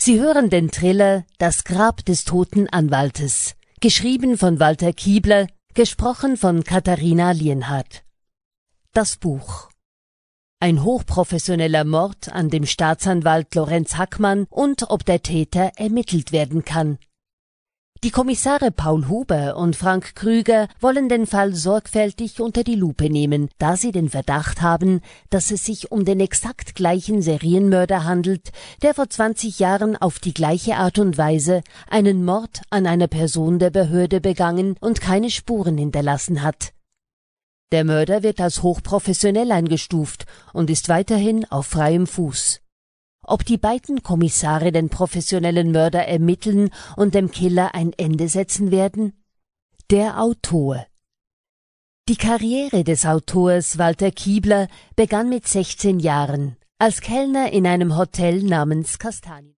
Sie hören den Thriller »Das Grab des toten Anwaltes«, geschrieben von Walter Kiebler, gesprochen von Katharina Lienhardt. Das Buch. Ein hochprofessioneller Mord an dem Staatsanwalt Lorenz Hackmann und ob der Täter ermittelt werden kann. Die Kommissare Paul Huber und Frank Krüger wollen den Fall sorgfältig unter die Lupe nehmen, da sie den Verdacht haben, dass es sich um den exakt gleichen Serienmörder handelt, der vor 20 Jahren auf die gleiche Art und Weise einen Mord an einer Person der Behörde begangen und keine Spuren hinterlassen hat. Der Mörder wird als hochprofessionell eingestuft und ist weiterhin auf freiem Fuß. Ob die beiden Kommissare den professionellen Mörder ermitteln und dem Killer ein Ende setzen werden? Der Autor. Die Karriere des Autors Walter Kiebler begann mit 16 Jahren, als Kellner in einem Hotel namens Kastanien.